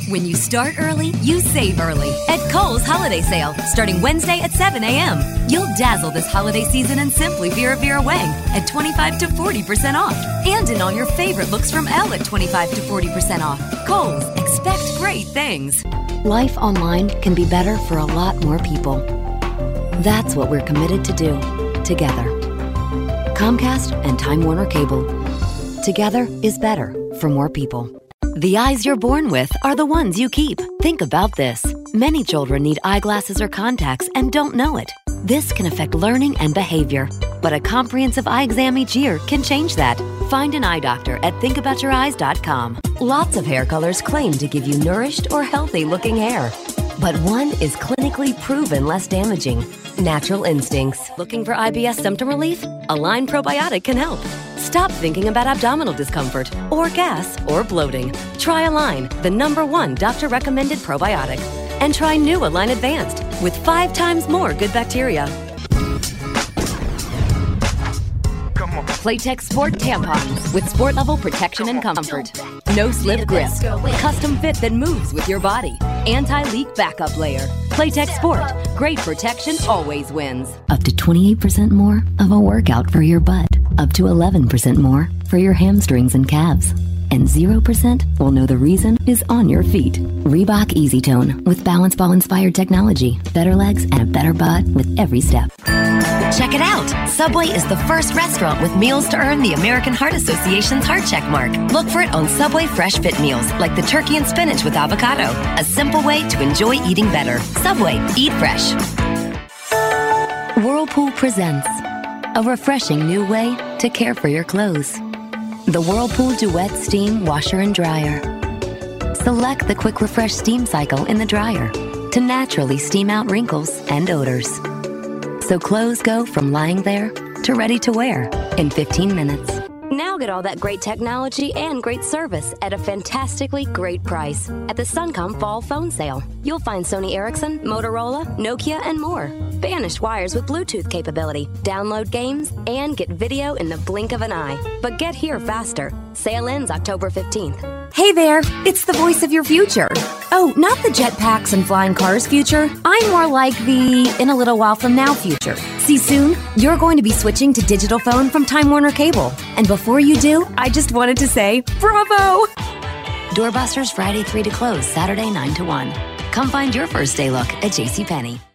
When you start early, you save early at Kohl's Holiday Sale, starting Wednesday at 7 a.m. You'll dazzle this holiday season in Simply Vera Vera Wang at 25 to 40% off. And in all your favorite looks from Elle at 25 to 40% off. Kohl's, expect great things. Life online can be better for a lot more people. That's what we're committed to do, together. Comcast and Time Warner Cable. Together is better for more people. The eyes you're born with are the ones you keep. Think about this. Many children need eyeglasses or contacts and don't know it. This can affect learning and behavior, but a comprehensive eye exam each year can change that. Find an eye doctor at thinkaboutyoureyes.com. Lots of hair colors claim to give you nourished or healthy-looking hair, but one is clinically proven less damaging. Natural Instincts. Looking for IBS symptom relief? Align Probiotic can help. Stop thinking about abdominal discomfort or gas or bloating. Try Align, the #1 doctor-recommended probiotic. And try new Align Advanced with 5 times more good bacteria. Playtex Sport tampons with sport-level protection and comfort. No slip grip. Custom fit that moves with your body. Anti-leak backup layer. Playtex Sport. Great protection always wins. Up to 28% more of a workout for your butt. Up to 11% more for your hamstrings and calves. And 0% will know the reason is on your feet. Reebok Easy Tone with Balance Ball inspired technology. Better legs and a better butt with every step. Check it out. Subway is the first restaurant with meals to earn the American Heart Association's Heart Check mark. Look for it on Subway Fresh Fit meals like the turkey and spinach with avocado. A simple way to enjoy eating better. Subway, eat fresh. Whirlpool presents a refreshing new way to care for your clothes. The Whirlpool Duet Steam Washer and Dryer. Select the Quick Refresh steam cycle in the dryer to naturally steam out wrinkles and odors. So clothes go from lying there to ready to wear in 15 minutes. Now get all that great technology and great service at a fantastically great price at the Suncom Fall Phone Sale. You'll find Sony Ericsson, Motorola, Nokia, and more. Banished wires with Bluetooth capability. Download games and get video in the blink of an eye. But get here faster. Sale ends October 15th. Hey there, it's the voice of your future. Oh, not the jetpacks and flying cars future. I'm more like the in a little while from now future. See, soon, you're going to be switching to digital phone from Time Warner Cable. And before you do, I just wanted to say, bravo! Doorbusters Friday 3 to close, Saturday 9 to 1. Come find your first day look at JCPenney.